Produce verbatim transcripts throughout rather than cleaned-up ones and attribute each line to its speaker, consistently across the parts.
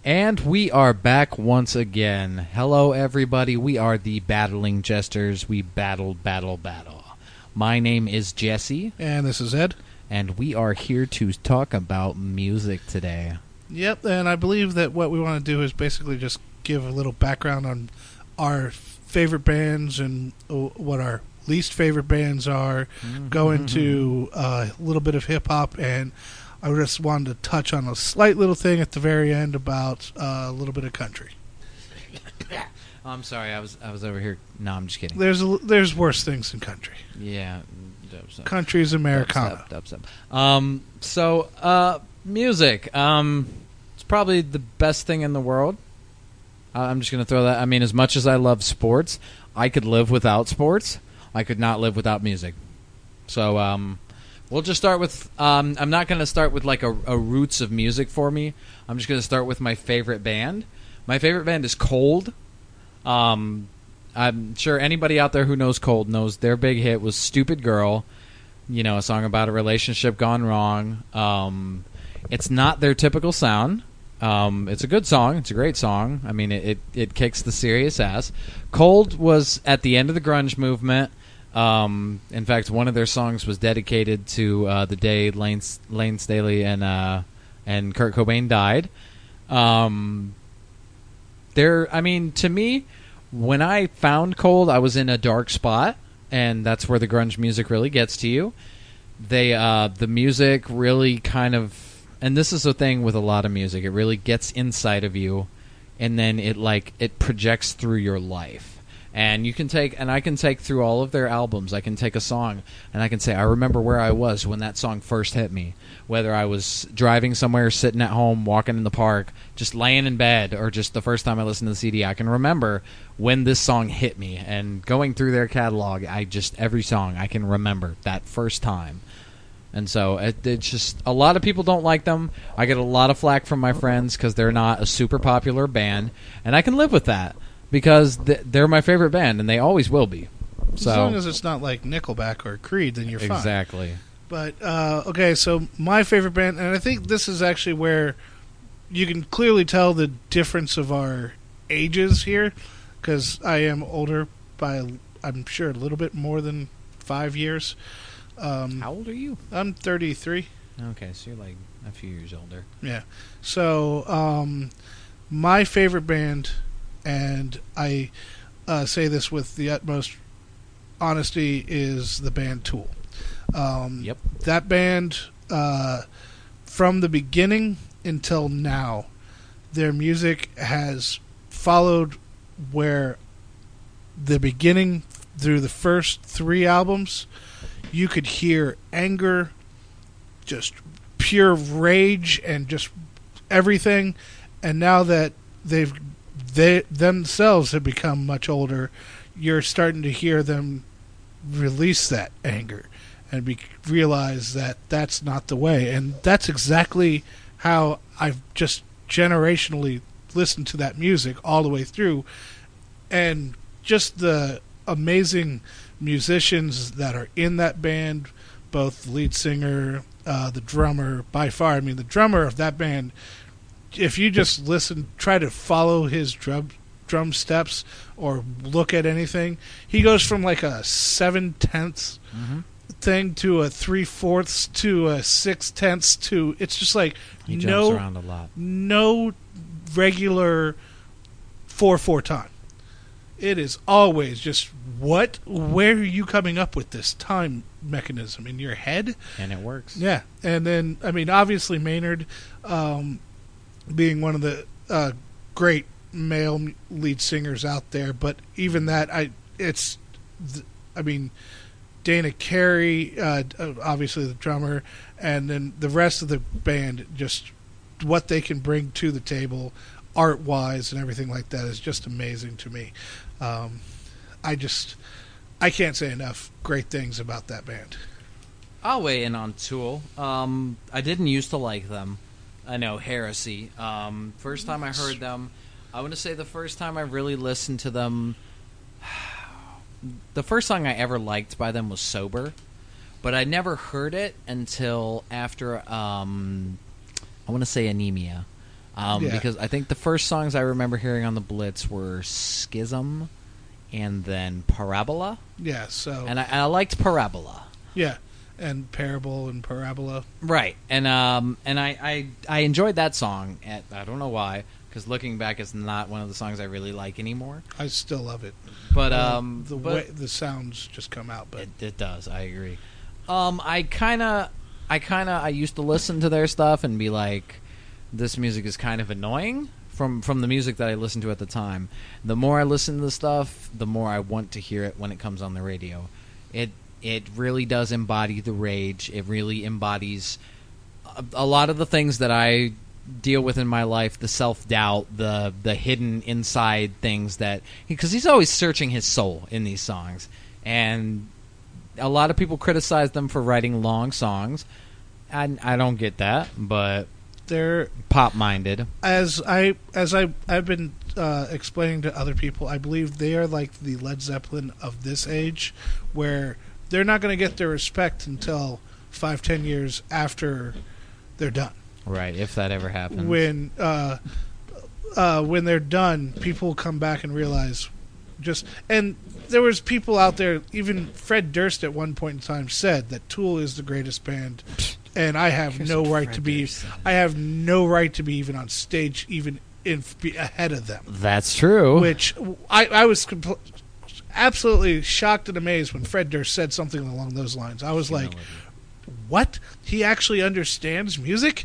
Speaker 1: And we are back once again. Hello, everybody. We are the Battling Jesters. We battle, battle, battle. My name is Jesse.
Speaker 2: And this is Ed.
Speaker 1: And we are here to talk about music today.
Speaker 2: Yep, and I believe that what we want to do is basically just give a little background on our favorite bands and what our least favorite bands are, mm-hmm. go into uh, a little bit of hip-hop, and I just wanted to touch on a slight little thing at the very end about uh, a little bit of country.
Speaker 1: Oh, I'm sorry, I was I was over here. No, I'm just kidding.
Speaker 2: There's a, there's worse things than country.
Speaker 1: Yeah,
Speaker 2: country's Americana.
Speaker 1: Dubstep, dubstep. Um, so uh, music. Um, it's probably the best thing in the world. Uh, I'm just gonna throw that. I mean, as much as I love sports, I could live without sports. I could not live without music. So um, we'll just start with. Um, I'm not going to start with like a, a roots of music for me. I'm just going to start with my favorite band. My favorite band is Cold. Um, I'm sure anybody out there who knows Cold knows their big hit was "Stupid Girl." You know, a song about a relationship gone wrong. Um, it's not their typical sound. Um, it's a good song. It's a great song. I mean, it, it, it kicks the serious ass. Cold was at the end of the grunge movement. Um, in fact, one of their songs was dedicated to uh, the day Lane, Lane Staley and uh, and Kurt Cobain died. Um, there, I mean, to me, when I found Cold, I was in a dark spot, and that's where the grunge music really gets to you. They, uh, the music really kind of. And this is the thing with a lot of music. It really gets inside of you, and then it like it projects through your life. And you can take, and I can take through all of their albums. I can take a song, and I can say, I remember where I was when that song first hit me. Whether I was driving somewhere, sitting at home, walking in the park, just laying in bed, or just the first time I listened to the C D, I can remember when this song hit me. And going through their catalog, I just, every song, I can remember that first time. And so it, it's just a lot of people don't like them. I get a lot of flack from my friends because they're not a super popular band, and I can live with that because th- they're my favorite band, and they always will be. So,
Speaker 2: as long as it's not like Nickelback or Creed, then you're fine.
Speaker 1: Exactly.
Speaker 2: But uh, okay, so my favorite band, and I think this is actually where you can clearly tell the difference of our ages here, because I am older by, I'm sure, a little bit more than five years. Um,
Speaker 1: How old are you?
Speaker 2: I'm thirty-three.
Speaker 1: Okay, so you're like a few years older.
Speaker 2: Yeah. So, um, my favorite band, and I uh, say this with the utmost honesty, is the band Tool. Um,
Speaker 1: yep.
Speaker 2: That band, uh, from the beginning until now, their music has followed where the beginning through the first three albums. You could hear anger, just pure rage, and just everything. And now that they've they themselves have become much older, you're starting to hear them release that anger and be, realize that that's not the way. And that's exactly how I've just generationally listened to that music all the way through. And just the amazing musicians that are in that band, both the lead singer, uh, the drummer, by far, I mean, the drummer of that band, if you just listen, try to follow his drum drum steps or look at anything, he goes from like a seven-tenths mm-hmm. thing to a three-fourths to a six-tenths to, it's just like
Speaker 1: he
Speaker 2: no,
Speaker 1: jumps around a lot.
Speaker 2: No regular four four time. It is always just, what? Where are you coming up with this time mechanism in your head?
Speaker 1: And it works.
Speaker 2: Yeah. And then, I mean, obviously Maynard um, being one of the uh, great male lead singers out there, but even that, I it's, I mean, Dana Carey, uh, obviously the drummer, and then the rest of the band, just what they can bring to the table art-wise and everything like that is just amazing to me. Um, I just, I can't say enough great things about that band.
Speaker 1: I'll weigh in on Tool. Um, I didn't used to like them. I know, heresy. Um, first time I heard them, I want to say the first time I really listened to them, the first song I ever liked by them was Sober, but I never heard it until after, um, I want to say Anemia. Um,
Speaker 2: Yeah.
Speaker 1: Because I think the first songs I remember hearing on the Blitz were Schism and then Parabola.
Speaker 2: Yeah, so
Speaker 1: And I, and I liked Parabola.
Speaker 2: yeah, and Parable and Parabola.
Speaker 1: Right. And um, and I, I, I enjoyed that song. At, I don't know why, because looking back, it's not one of the songs I really like anymore.
Speaker 2: I still love it.
Speaker 1: But
Speaker 2: Uh,
Speaker 1: um,
Speaker 2: the
Speaker 1: but
Speaker 2: way the sounds just come out, but
Speaker 1: it, it does. I agree. Um, I kind of, I kind of, I used to listen to their stuff and be like, this music is kind of annoying from from the music that I listened to at the time. The more I listen to the stuff, the more I want to hear it when it comes on the radio. It it really does embody the rage. It really embodies a, a lot of the things that I deal with in my life, the self-doubt, the the hidden inside things that, because he's always searching his soul in these songs. And a lot of people criticize them for writing long songs. I, I don't get that, but
Speaker 2: they're
Speaker 1: pop-minded.
Speaker 2: as I as I I've been uh, explaining to other people, I believe they are like the Led Zeppelin of this age, where they're not going to get their respect until five, ten years after they're done.
Speaker 1: Right, if that ever happens.
Speaker 2: When uh, uh, when they're done, people come back and realize just and there was people out there. Even Fred Durst at one point in time said that Tool is the greatest band. And I have
Speaker 1: Here's
Speaker 2: no
Speaker 1: what
Speaker 2: right
Speaker 1: Fred
Speaker 2: to be.
Speaker 1: Durst said.
Speaker 2: I have no right to be even on stage, even in be ahead of them.
Speaker 1: That's true.
Speaker 2: Which I, I was compl- absolutely shocked and amazed when Fred Durst said something along those lines. I was like, "What? He actually understands music?"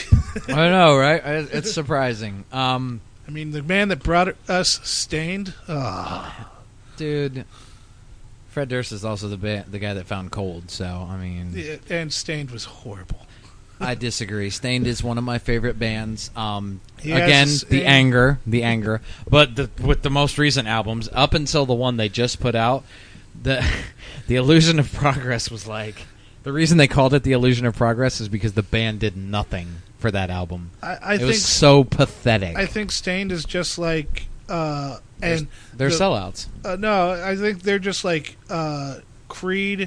Speaker 1: I know, right? I- It's surprising. Um,
Speaker 2: I mean, the man that brought us Stained. Oh.
Speaker 1: dude, Fred Durst is also the ba- the guy that found Cold, so, I mean...
Speaker 2: Yeah, and Stained was horrible.
Speaker 1: I disagree. Stained is one of my favorite bands. Um,
Speaker 2: He has
Speaker 1: again,
Speaker 2: the
Speaker 1: the
Speaker 2: same-
Speaker 1: anger, the anger. But the, with the most recent albums, up until the one they just put out, the the Illusion of Progress was like... The reason they called it the Illusion of Progress is because the band did nothing for that album.
Speaker 2: I, I
Speaker 1: it
Speaker 2: think
Speaker 1: was so pathetic.
Speaker 2: I think Stained is just like uh, and
Speaker 1: They're
Speaker 2: the-
Speaker 1: sellouts.
Speaker 2: Uh, no, I think they're just like uh, Creed,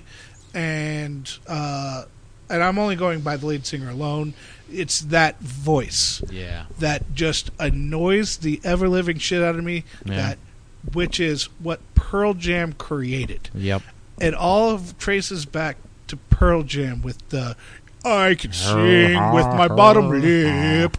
Speaker 2: and uh, and I'm only going by the lead singer alone. It's that voice
Speaker 1: Yeah.
Speaker 2: that just annoys the ever living shit out of me.
Speaker 1: Yeah.
Speaker 2: That which is what Pearl Jam created.
Speaker 1: Yep.
Speaker 2: It all of traces back to Pearl Jam with the I can sing with my bottom lip.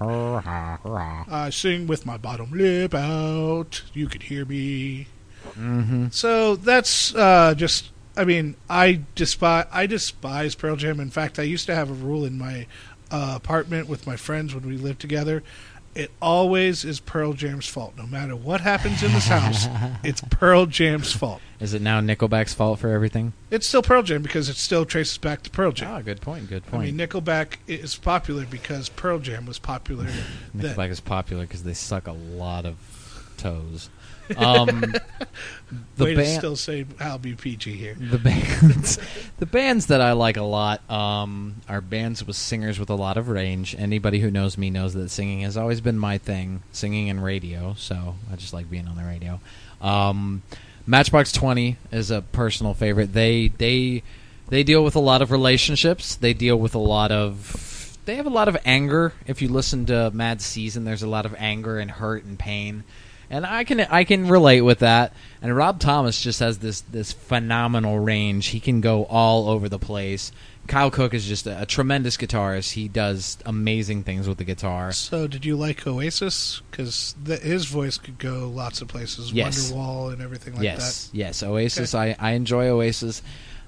Speaker 2: I sing with my bottom lip out. You can hear me.
Speaker 1: Mm-hmm.
Speaker 2: So that's uh, just. I mean, I despise. I despise Pearl Jam. In fact, I used to have a rule in my uh, apartment with my friends when we lived together. It always is Pearl Jam's fault. No matter what happens in this house, it's Pearl Jam's fault.
Speaker 1: Is it now Nickelback's fault for everything?
Speaker 2: It's still Pearl Jam because it still traces back to Pearl Jam.
Speaker 1: Ah, good point. Good
Speaker 2: I
Speaker 1: point.
Speaker 2: mean, Nickelback is popular because Pearl Jam was popular. then.
Speaker 1: Nickelback is popular because they suck a lot of toes. Um, the
Speaker 2: Way to
Speaker 1: band,
Speaker 2: still say I'll be P G here.
Speaker 1: the bands, the bands that I like a lot um, are bands with singers with a lot of range. Anybody who knows me knows that singing has always been my thing. Singing and radio, so I just like being on the radio. Um, Matchbox twenty is a personal favorite. They they they deal with a lot of relationships. They deal with a lot of they have a lot of anger. If you listen to Mad Season, there's a lot of anger and hurt and pain. And I can I can relate with that. And Rob Thomas just has this this phenomenal range. He can go all over the place. Kyle Cook is just a, a tremendous guitarist. He does amazing things with the guitar.
Speaker 2: So, did you like Oasis? Because his voice could go lots of places.
Speaker 1: Yes.
Speaker 2: Wonderwall and everything like
Speaker 1: yes, yes. Oasis.
Speaker 2: Okay.
Speaker 1: I, I enjoy Oasis.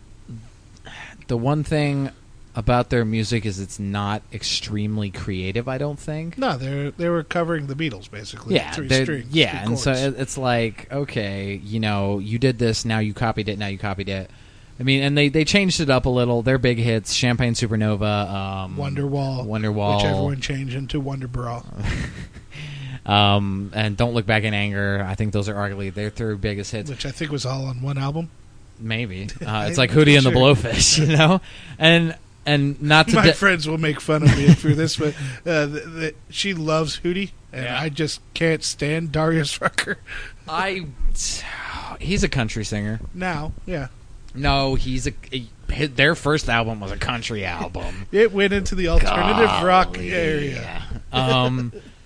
Speaker 1: The one thing about their music is it's not extremely creative, I don't think.
Speaker 2: that. No, they they were covering the Beatles basically.
Speaker 1: Yeah,
Speaker 2: three
Speaker 1: they're-
Speaker 2: strings.
Speaker 1: yeah,
Speaker 2: three
Speaker 1: and so
Speaker 2: chords.
Speaker 1: it, it's like, okay, you know, you did this, now you copied it, now you copied it. I mean, and they, they changed it up a little. Their big hits, Champagne Supernova, um,
Speaker 2: Wonderwall,
Speaker 1: Wonderwall,
Speaker 2: which everyone changed into Wonder Bra.
Speaker 1: um, and Don't Look Back in Anger. I think those are arguably their third biggest hits.
Speaker 2: Which I think was all on one album.
Speaker 1: Maybe uh, it's
Speaker 2: I'm
Speaker 1: like Hootie and the
Speaker 2: sure.
Speaker 1: Blowfish, you know, and and not to
Speaker 2: My
Speaker 1: de-
Speaker 2: friends will make fun of me for this, but uh, th- th- she loves Hootie, and
Speaker 1: Yeah.
Speaker 2: I just can't stand Darius Rucker.
Speaker 1: I he's a country singer.
Speaker 2: Now, yeah,
Speaker 1: No, he's a, a their first album was a country album.
Speaker 2: it went into the alternative rock
Speaker 1: Golly.
Speaker 2: area.
Speaker 1: Um,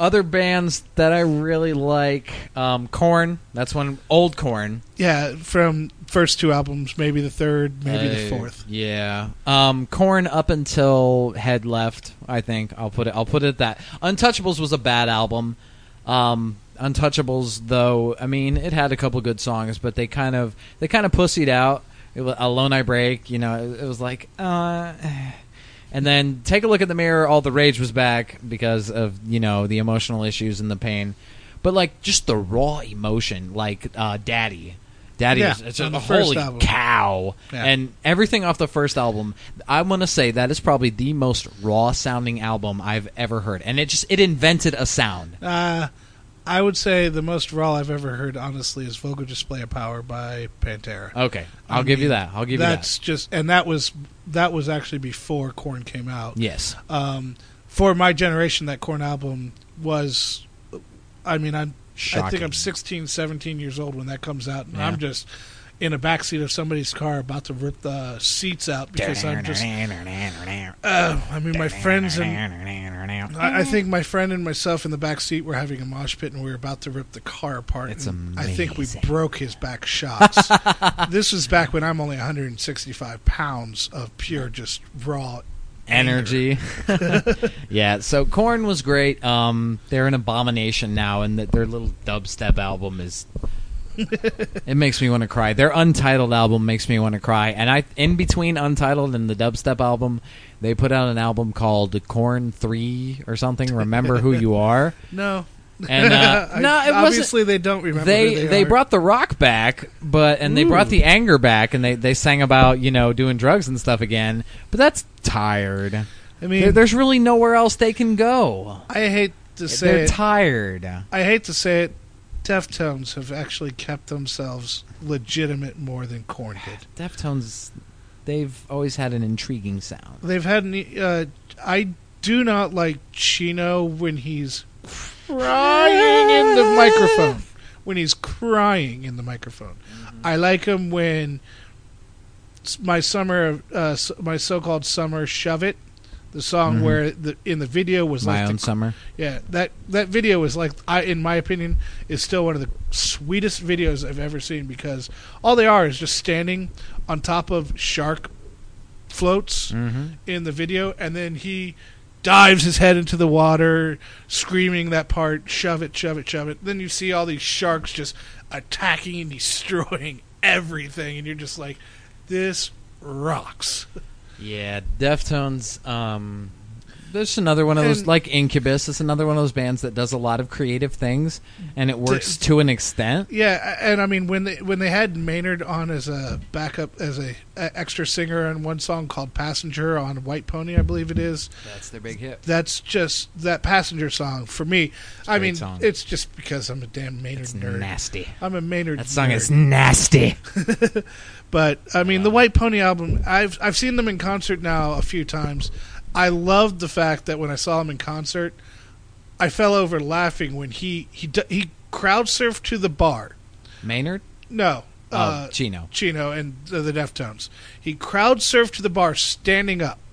Speaker 1: Other bands that I really like, um, Korn. That's one old Korn.
Speaker 2: Yeah, from first two albums, maybe the third, maybe
Speaker 1: Uh,
Speaker 2: the fourth.
Speaker 1: Yeah, um, Korn up until Head left. I think I'll put it. I'll put it at that. Untouchables was a bad album. Um, Untouchables, though, I mean, it had a couple good songs, but they kind of they kind of pussied out. It was Alone I Break. You know, it, it was like. Uh, And then Take a Look at the Mirror, All the Rage was back because of, you know, the emotional issues and the pain. But, like, just the raw emotion, like uh, Daddy. Daddy
Speaker 2: Yeah,
Speaker 1: is it's
Speaker 2: on
Speaker 1: a
Speaker 2: the first
Speaker 1: holy
Speaker 2: album.
Speaker 1: cow.
Speaker 2: Yeah.
Speaker 1: And everything off the first album, I want to say that is probably the most raw-sounding album I've ever heard. And it just, it invented a sound.
Speaker 2: Uh, I would say the most raw I've ever heard, honestly, is Vocal Display of Power by Pantera.
Speaker 1: Okay, I'll
Speaker 2: I
Speaker 1: give you
Speaker 2: mean,
Speaker 1: that. I'll give
Speaker 2: That's just, and that was that was actually before Korn came out.
Speaker 1: you that. Yes.
Speaker 2: Um, for my generation, that Korn album was, I mean, I'm, I
Speaker 1: Shocking.
Speaker 2: think I'm sixteen, seventeen years old when that comes out, and
Speaker 1: Yeah.
Speaker 2: I'm just in the backseat of somebody's car about to rip the seats out because I'm just, uh, I mean, my friends and, I, I think my friend and myself in the back seat were having a mosh pit, and we were about to rip the car apart.
Speaker 1: It's
Speaker 2: and I think we
Speaker 1: amazing.
Speaker 2: broke his back shocks. This was back when I'm only one hundred sixty-five pounds of pure, just raw
Speaker 1: Energy. Yeah, so Korn was great. Um, they're an abomination now, and that their little dubstep album is. It makes me want to cry. Their Untitled album makes me want to cry. And I, in between Untitled and the dubstep album, they put out an album called Korn three or something. Remember Who You Are?
Speaker 2: No.
Speaker 1: And uh,
Speaker 2: I-
Speaker 1: no, it
Speaker 2: obviously
Speaker 1: wasn't.
Speaker 2: they don't remember.
Speaker 1: They
Speaker 2: who they
Speaker 1: they
Speaker 2: are.
Speaker 1: brought the rock back, but and they
Speaker 2: Ooh.
Speaker 1: brought the anger back, and they, they sang about, you know, doing drugs and stuff again. But that's tired.
Speaker 2: I mean,
Speaker 1: There, there's really nowhere else they can go.
Speaker 2: I hate to say
Speaker 1: They're
Speaker 2: it.
Speaker 1: tired.
Speaker 2: I hate to say it. Deftones have actually kept themselves legitimate more than Korn did.
Speaker 1: Deftones, they've always had an intriguing sound.
Speaker 2: They've had. an- Uh, I do not like Chino when he's crying in the microphone. When he's crying in the microphone, I like him when s- my summer, uh, s- my so-called summer shove it, the song
Speaker 1: Mhm.
Speaker 2: where the in the video was
Speaker 1: My
Speaker 2: like
Speaker 1: Own
Speaker 2: the,
Speaker 1: Summer.
Speaker 2: yeah that that video was like I in my opinion is still one of the sweetest videos I've ever seen because all they are is just standing on top of shark floats
Speaker 1: Mm-hmm.
Speaker 2: in the video, and then he dives his head into the water, screaming that part, shove it, shove it, shove it. Then you see all these sharks just attacking and destroying everything, and you're just like, this rocks.
Speaker 1: Yeah, Deftones. Um, there's another one of those,
Speaker 2: And-
Speaker 1: like Incubus. It's another one of those bands that does a lot of creative things, and it works to an extent.
Speaker 2: Yeah, and I mean when they when they had Maynard on as a backup as a, a extra singer on one song called Passenger on White Pony, I believe it is.
Speaker 1: That's their big hit.
Speaker 2: That's just that Passenger song for me. I
Speaker 1: great
Speaker 2: mean,
Speaker 1: song.
Speaker 2: it's just because I'm a damn Maynard
Speaker 1: It's
Speaker 2: nerd.
Speaker 1: nasty.
Speaker 2: I'm a Maynard.
Speaker 1: That song
Speaker 2: nerd.
Speaker 1: is nasty.
Speaker 2: But I mean,
Speaker 1: love
Speaker 2: the
Speaker 1: it.
Speaker 2: White Pony album. I've I've seen them in concert now a few times. I loved the fact that when I saw him in concert, I fell over laughing when he he d- he crowd surfed to the bar.
Speaker 1: Maynard?
Speaker 2: No, uh,
Speaker 1: oh, Chino.
Speaker 2: Chino and the, the Deftones. He crowd surfed to the bar standing up.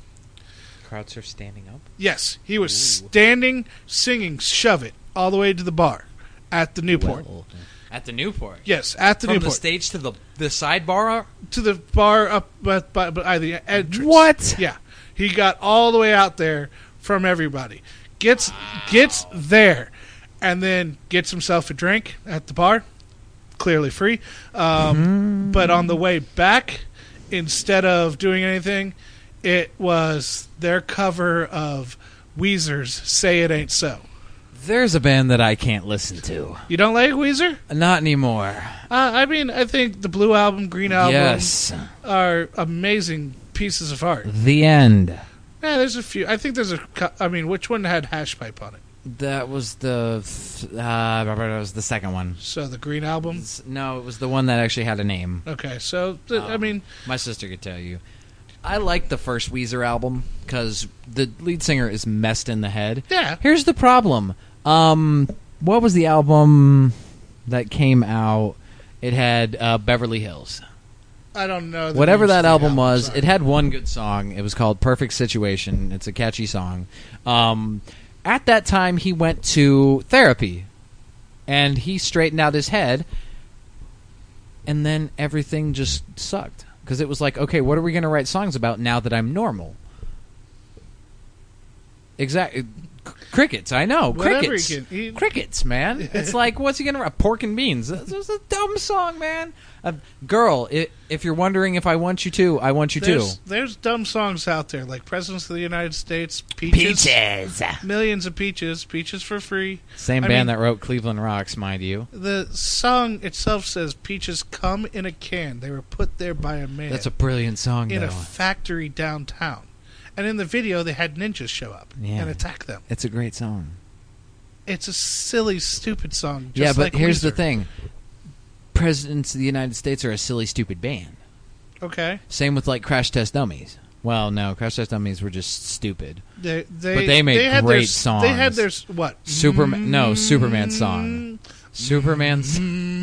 Speaker 1: Crowds are standing up.
Speaker 2: Yes, he was
Speaker 1: Ooh.
Speaker 2: standing, singing "Shove It" all the way to the bar at the Newport.
Speaker 1: Well, at the Newport.
Speaker 2: Yes, at the
Speaker 1: From
Speaker 2: Newport
Speaker 1: the stage to the the sidebar.
Speaker 2: to the bar up by, by, by the entrance.
Speaker 1: What?
Speaker 2: Yeah, he got all the way out there from everybody. Gets gets there, and then gets himself a drink at the bar, clearly free. Um, But on the way back, instead of doing anything, it was their cover of Weezer's "Say It Ain't So."
Speaker 1: There's a band that I can't listen to.
Speaker 2: You don't like Weezer?
Speaker 1: Not anymore.
Speaker 2: Uh, I mean, I think the Blue Album, Green Album
Speaker 1: Yes.
Speaker 2: are amazing pieces of art.
Speaker 1: The End.
Speaker 2: Yeah, there's a few. I think there's a. cou- I mean, which one had Hash Pipe on it?
Speaker 1: That was the th- uh, that was the second one.
Speaker 2: So the Green Album.
Speaker 1: It's- No, it was the one that actually had a name.
Speaker 2: Okay, so th- I
Speaker 1: Um,
Speaker 2: mean,
Speaker 1: My sister could tell you. I like the first Weezer album because the lead singer is messed in the head.
Speaker 2: yeah,
Speaker 1: Here's the problem. Um, what was the album that came out? It had uh, Beverly Hills.
Speaker 2: I don't know. the
Speaker 1: Whatever
Speaker 2: names
Speaker 1: that
Speaker 2: of the
Speaker 1: album
Speaker 2: albums
Speaker 1: was,
Speaker 2: are.
Speaker 1: it had one good song. It was called "Perfect Situation." It's a catchy song. Um, at that time, he went to therapy, and he straightened out his head, and then everything just sucked. Because it was like, okay, what are we going to write songs about now that I'm normal? Exactly. Crickets, I know.
Speaker 2: Whatever
Speaker 1: Crickets.
Speaker 2: he can eat.
Speaker 1: Crickets, man. It's like, what's he going to write? Pork and beans. This is a dumb song, man. Uh, girl, it, if you're wondering if I want you to, I want you
Speaker 2: There's,
Speaker 1: to.
Speaker 2: there's dumb songs out there, like Presidents of the United States, Peaches.
Speaker 1: Peaches.
Speaker 2: Millions of Peaches. Peaches for free.
Speaker 1: Same
Speaker 2: I
Speaker 1: band
Speaker 2: mean,
Speaker 1: that wrote Cleveland Rocks, mind you.
Speaker 2: The song itself says peaches come in a can. They were put there by a man.
Speaker 1: That's a brilliant song,
Speaker 2: in
Speaker 1: though.
Speaker 2: a factory downtown. And in the video, they had ninjas show up
Speaker 1: Yeah.
Speaker 2: and attack them.
Speaker 1: It's a great song.
Speaker 2: It's a silly, stupid song. Just
Speaker 1: Yeah, but
Speaker 2: like
Speaker 1: here's the
Speaker 2: Weezer.
Speaker 1: thing. Presidents of the United States are a silly, stupid band.
Speaker 2: Okay.
Speaker 1: Same with, like, Crash Test Dummies. Well, no, Crash Test Dummies were just stupid.
Speaker 2: They, they,
Speaker 1: But they made
Speaker 2: had
Speaker 1: great
Speaker 2: their,
Speaker 1: songs.
Speaker 2: They had their, what?
Speaker 1: Superman, no, Superman song. Superman's.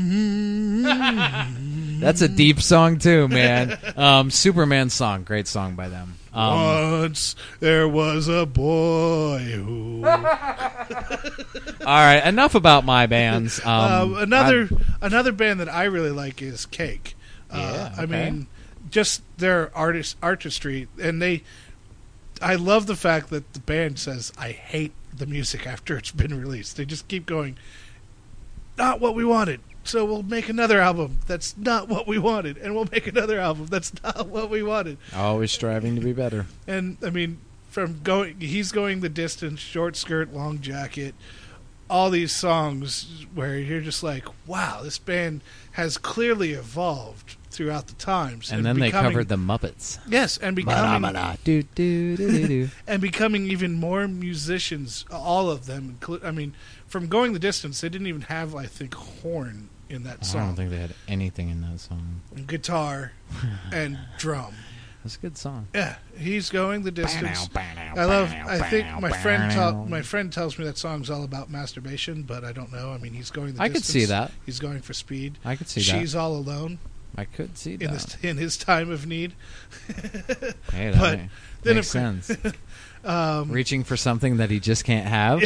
Speaker 1: That's a deep song too, man. Um, Superman song, great song by them. Um,
Speaker 2: Once there was a boy who...
Speaker 1: all right, enough about my bands. Um,
Speaker 2: uh, another
Speaker 1: I'm-
Speaker 2: another band that I really like is Cake. Uh,
Speaker 1: Yeah,
Speaker 2: I
Speaker 1: okay.
Speaker 2: mean, just their artist artistry, and they. I love the fact that the band says, "I hate the music" after it's been released. They just keep going. Not what we wanted. So we'll make another album that's not what we wanted, and we'll make another album that's not what we wanted.
Speaker 1: always striving to be better.
Speaker 2: And I mean, from going, he's going the distance, short skirt, long jacket, all these songs where you're just like, wow, this band has clearly evolved throughout the times.
Speaker 1: And then
Speaker 2: becoming,
Speaker 1: they covered the Muppets.
Speaker 2: yes, and becoming
Speaker 1: Ba-da-ba-da, do, do, do, do, do.
Speaker 2: and becoming even more musicians. All of them. inclu- I mean, from going the distance, they didn't even have, I think, horn in that
Speaker 1: I
Speaker 2: song.
Speaker 1: don't think they had anything in that song.
Speaker 2: Guitar and drum.
Speaker 1: That's a good song.
Speaker 2: Yeah, he's going the distance. I love. I think my friend tell, my friend tells me that song's all about masturbation, but I don't know. I mean, he's going the
Speaker 1: I could
Speaker 2: distance.
Speaker 1: see that.
Speaker 2: He's going for speed.
Speaker 1: I could see
Speaker 2: She's all alone
Speaker 1: that. I could see
Speaker 2: in
Speaker 1: that.
Speaker 2: this in his time of need.
Speaker 1: Hey, that
Speaker 2: but
Speaker 1: ma-
Speaker 2: then
Speaker 1: makes
Speaker 2: if-
Speaker 1: sense.
Speaker 2: Um,
Speaker 1: Reaching for something that he just can't have.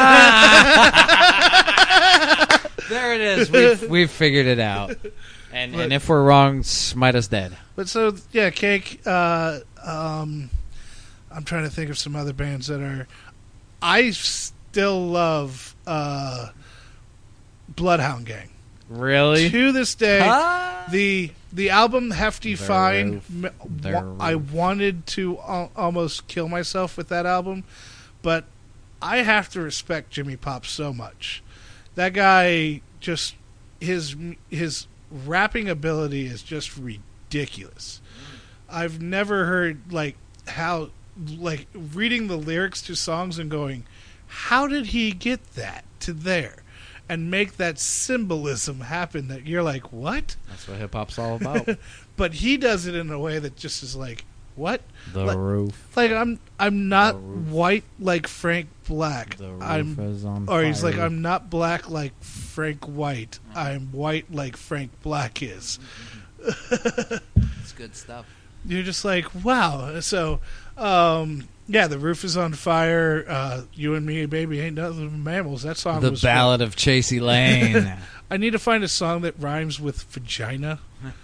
Speaker 2: yeah.
Speaker 1: There it is. We've, we've figured it out. And
Speaker 2: But-
Speaker 1: and if we're wrong, smite us dead.
Speaker 2: But so yeah, Cake. Uh, um, I'm trying to think of some other bands that are. I still love uh, Bloodhound Gang.
Speaker 1: Really?
Speaker 2: To this day,
Speaker 1: Ah.
Speaker 2: the the album Hefty
Speaker 1: The
Speaker 2: Fine.
Speaker 1: Roof.
Speaker 2: m-
Speaker 1: The
Speaker 2: wa- I
Speaker 1: Roof.
Speaker 2: wanted to al- almost kill myself with that album, but I have to respect Jimmy Pop so much. That guy just his his rapping ability is just ridiculous. I've never heard like how like reading the lyrics to songs and going, how did he get that to there? And make that symbolism happen that you're like, what?
Speaker 1: That's what hip hop's all about.
Speaker 2: But he does it in a way that just is like, what?
Speaker 1: The
Speaker 2: Like-
Speaker 1: roof.
Speaker 2: Like I'm I'm not
Speaker 1: The roof.
Speaker 2: white like Frank Black.
Speaker 1: The roof
Speaker 2: I'm
Speaker 1: is on
Speaker 2: or he's like,
Speaker 1: fire.
Speaker 2: I'm not black like Frank White. I'm white like Frank Black is.
Speaker 1: It's good stuff.
Speaker 2: You're just like, wow. So, um, yeah, the roof is on fire. Uh, you and me, baby, ain't nothing but mammals. That song
Speaker 1: The
Speaker 2: was
Speaker 1: Ballad of Chasey Lane.
Speaker 2: I need to find a song that rhymes with vagina.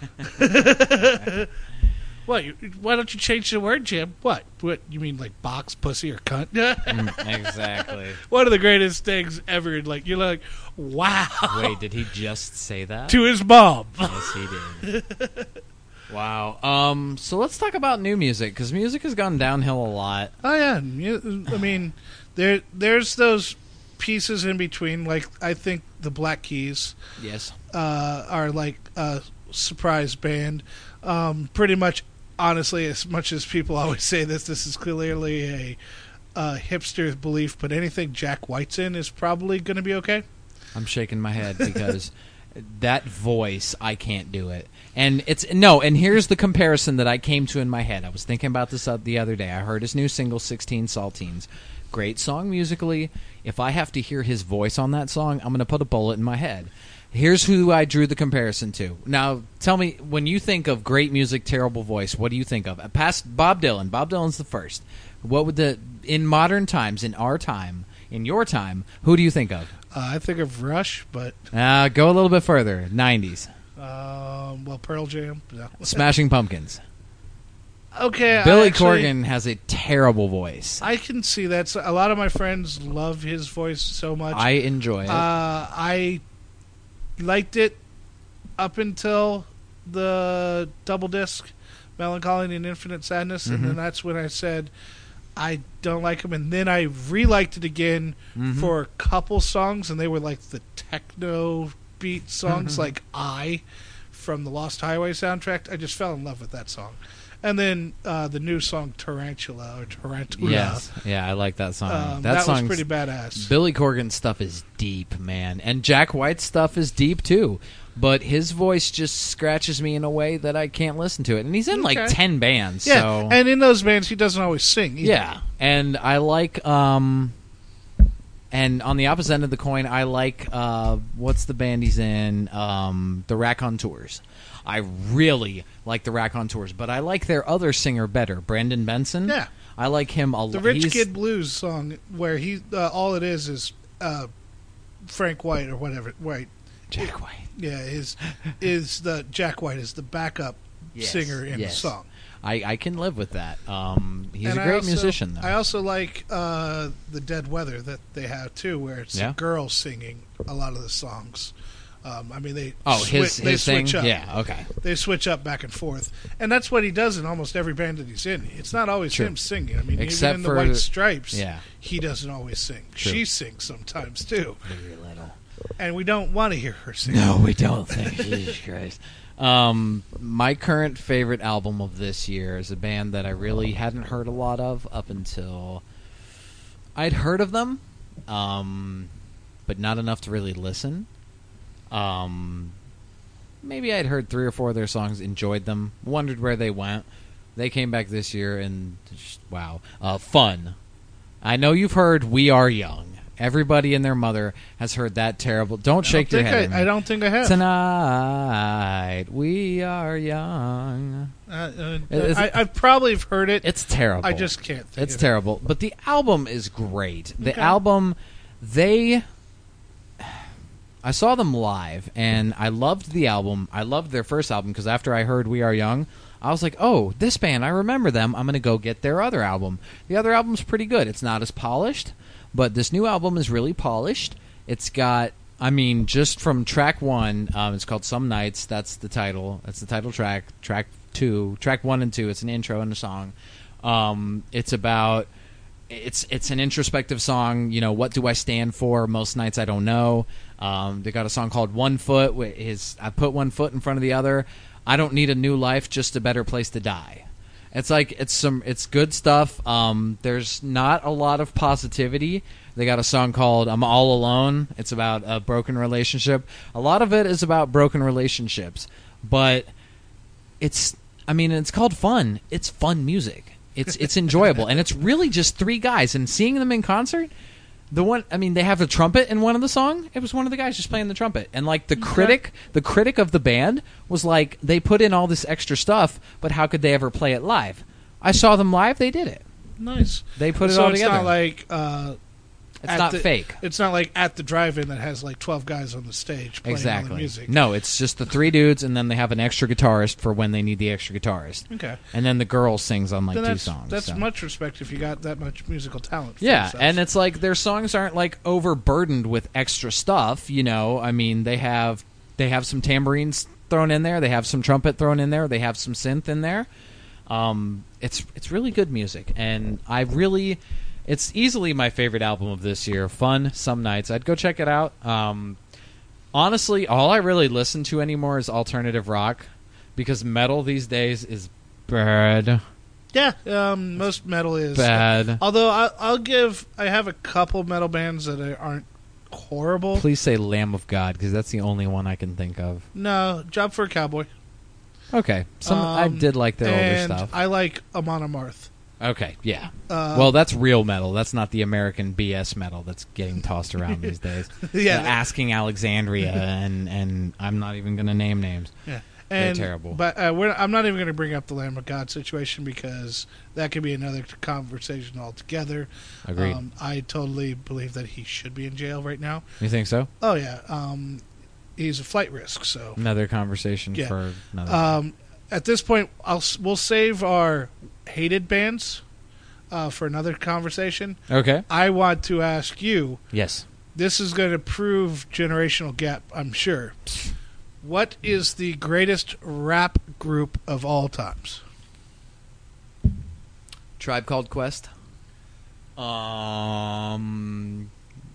Speaker 2: What? You, why don't you change the word, Jim? What? What? You mean like box, pussy, or cunt?
Speaker 1: Mm, exactly.
Speaker 2: One of the greatest things ever. Like you're like, wow.
Speaker 1: Wait, did he just say that?
Speaker 2: To his mom.
Speaker 1: Yes, he did. Wow. Um. So let's talk about new music because music has gone downhill a lot.
Speaker 2: Oh yeah. mu- I mean, there there's those pieces in between. Like I think the Black Keys
Speaker 1: Yes.
Speaker 2: uh, are like a surprise band. Um, pretty much, honestly, as much as people always say this, this is clearly a, a hipster belief. But anything Jack White's in is probably going to be okay.
Speaker 1: I'm shaking my head because that voice, I can't do it. And it's no. And here's the comparison that I came to in my head. I was thinking about this uh, the other day. I heard his new single, sixteen Saltines. Great song musically. If I have to hear his voice on that song, I'm going to put a bullet in my head. Here's who I drew the comparison to. Now, tell me, when you think of great music, terrible voice, what do you think of? Past Bob Dylan. Bob Dylan's the first. What would the in modern times, in our time, in your time, who do you think of?
Speaker 2: Uh, I think of Rush, but
Speaker 1: Uh, go a little bit further. nineties.
Speaker 2: um, well, Pearl Jam. No.
Speaker 1: Smashing Pumpkins.
Speaker 2: Okay,
Speaker 1: Billy
Speaker 2: I actually,
Speaker 1: Corgan has a terrible voice.
Speaker 2: I can see that. So a lot of my friends love his voice so much.
Speaker 1: I enjoy it.
Speaker 2: Uh, I liked it up until the double disc, Melancholy and Infinite Sadness,
Speaker 1: Mhm.
Speaker 2: and then that's when I said I don't like him. And then I re-liked it again
Speaker 1: Mhm.
Speaker 2: for a couple songs, and they were like the techno beat songs,
Speaker 1: Mhm.
Speaker 2: like I from the Lost Highway soundtrack. I just fell in love with that song. And then uh, the new song Tarantula or Tarantula.
Speaker 1: Yes. Yeah, I like that song.
Speaker 2: Um,
Speaker 1: that
Speaker 2: that was
Speaker 1: song's-
Speaker 2: pretty badass.
Speaker 1: Billy Corgan's stuff is deep, man. And Jack White's stuff is deep, too. But his voice just scratches me in a way that I can't listen to it. And he's in, like,
Speaker 2: Okay.
Speaker 1: ten bands.
Speaker 2: Yeah,
Speaker 1: so.
Speaker 2: and in those bands, he doesn't always sing either.
Speaker 1: Yeah. And I like... um. And on the opposite end of the coin, I like... Uh, what's the band he's in? Um, the Raconteurs. I really like the Raconteurs, but I like their other singer better, Brandon Benson.
Speaker 2: Yeah.
Speaker 1: I like him a lot.
Speaker 2: The Rich Kid Blues song, where he uh, all it is is uh, Frank White or whatever. White.
Speaker 1: Jack White.
Speaker 2: Yeah, is is the Jack White is the backup
Speaker 1: Yes,
Speaker 2: singer in
Speaker 1: yes.
Speaker 2: the song.
Speaker 1: I, I can live with that. Um, he's
Speaker 2: And
Speaker 1: a
Speaker 2: I
Speaker 1: great
Speaker 2: also-
Speaker 1: musician, though.
Speaker 2: I also like uh, the Dead Weather that they have too, where it's
Speaker 1: Yeah.
Speaker 2: a girl singing a lot of the songs. Um, I mean, they
Speaker 1: oh,
Speaker 2: swi-
Speaker 1: his,
Speaker 2: they
Speaker 1: his thing?
Speaker 2: switch up.
Speaker 1: Yeah, okay.
Speaker 2: They switch up back and forth, and that's what he does in almost every band that he's in. It's not always
Speaker 1: True.
Speaker 2: him singing. I mean,
Speaker 1: Except
Speaker 2: even in the
Speaker 1: for-
Speaker 2: White Stripes,
Speaker 1: Yeah.
Speaker 2: he doesn't always sing.
Speaker 1: True.
Speaker 2: She sings sometimes too,
Speaker 1: Very little.
Speaker 2: and we don't want to hear her sing.
Speaker 1: No, we don't think. Jesus Christ. Um, my current favorite album of this year is a band that I really hadn't heard a lot of up until I'd heard of them, um, but not enough to really listen. Um, maybe I'd heard three or four of their songs, enjoyed them, wondered where they went. They came back this year, and just, wow, uh, fun. I know you've heard "We Are Young." Everybody and their mother has heard that terrible. Don't
Speaker 2: I
Speaker 1: shake
Speaker 2: don't
Speaker 1: your
Speaker 2: think
Speaker 1: head.
Speaker 2: I,
Speaker 1: at me.
Speaker 2: I don't think I have.
Speaker 1: Tonight we are young.
Speaker 2: Uh, uh,
Speaker 1: Is
Speaker 2: I,
Speaker 1: it-
Speaker 2: I probably have heard it.
Speaker 1: It's terrible.
Speaker 2: I just can't think
Speaker 1: It's
Speaker 2: of
Speaker 1: terrible. But the album is great. The
Speaker 2: Okay.
Speaker 1: album, they. I saw them live, and I loved the album. I loved their first album because after I heard "We Are Young," I was like, "Oh, this band, I remember them. I'm going to go get their other album." The other album's pretty good. It's not as polished, but this new album is really polished. It's got, I mean, just from track one, um, it's called "Some Nights." That's the title. That's the title track. Track two, track one and two. It's an intro and a song. Um, it's about. It's it's an introspective song. You know, what do I stand for? Most nights I don't know. Um, they got a song called "One Foot." Wh- Is I put one foot in front of the other. I don't need a new life, just a better place to die. It's like it's some it's good stuff. Um, there's not a lot of positivity. They got a song called "I'm All Alone." It's about a broken relationship. A lot of it is about broken relationships, but it's I mean it's called fun. It's fun music. It's it's enjoyable, and it's really just three guys. And seeing them in concert, the one I mean, they have a trumpet in one of the song. It was one of the guys just playing the trumpet, and like the critic, the critic of the band was like, they put in all this extra stuff, but how could they ever play it live? I saw them live; they did it.
Speaker 2: Nice.
Speaker 1: They put it
Speaker 2: so
Speaker 1: all
Speaker 2: it's
Speaker 1: together.
Speaker 2: not like uh,
Speaker 1: It's
Speaker 2: at
Speaker 1: not
Speaker 2: the-
Speaker 1: fake.
Speaker 2: It's not like at the drive-in that has like twelve guys on the stage playing all the
Speaker 1: Exactly.
Speaker 2: music.
Speaker 1: No, it's just the three dudes, and then they have an extra guitarist for when they need the extra guitarist,
Speaker 2: Okay.
Speaker 1: and then the girl sings on like
Speaker 2: Then
Speaker 1: two
Speaker 2: that's,
Speaker 1: songs.
Speaker 2: That's
Speaker 1: so.
Speaker 2: much respect if you got that much musical talent. for
Speaker 1: Yeah,
Speaker 2: yourself.
Speaker 1: and it's like their songs aren't like overburdened with extra stuff. You know, I mean, they have they have some tambourines thrown in there, they have some trumpet thrown in there, they have some synth in there. Um, it's it's really good music, and I really, it's easily my favorite album of this year. Fun Some Nights. I'd go check it out. Um, honestly, all I really listen to anymore is alternative rock, because metal these days is bad,
Speaker 2: yeah, um, most metal is
Speaker 1: bad.
Speaker 2: Although I, I'll give, I have a couple metal bands that are- aren't horrible.
Speaker 1: Please say Lamb of God, because that's the only one I can think of.
Speaker 2: No, Job for a Cowboy.
Speaker 1: Okay, some I
Speaker 2: Um,
Speaker 1: did like their
Speaker 2: and
Speaker 1: older stuff.
Speaker 2: I like Amon Amarth.
Speaker 1: Okay, yeah.
Speaker 2: Uh,
Speaker 1: Well, that's real metal. That's not the American B S metal that's getting tossed around these days.
Speaker 2: yeah,
Speaker 1: The Asking Alexandria, and and I'm not even going to name names.
Speaker 2: yeah. And,
Speaker 1: They're terrible.
Speaker 2: But uh, we're, I'm not even going to bring up the Lamb of God situation because that could be another conversation altogether.
Speaker 1: Agreed.
Speaker 2: Um, I totally believe that he should be in jail right now.
Speaker 1: You think so?
Speaker 2: Oh, yeah. Um, he's a flight risk, so...
Speaker 1: Another conversation
Speaker 2: Yeah.
Speaker 1: for another
Speaker 2: Um, at this point, I'll s- we'll save our hated bands uh, for another conversation.
Speaker 1: Okay.
Speaker 2: I want to ask you,
Speaker 1: Yes.
Speaker 2: this is going to prove generational gap, I'm sure. What is the greatest rap group of all times?
Speaker 1: Tribe Called Quest. Um.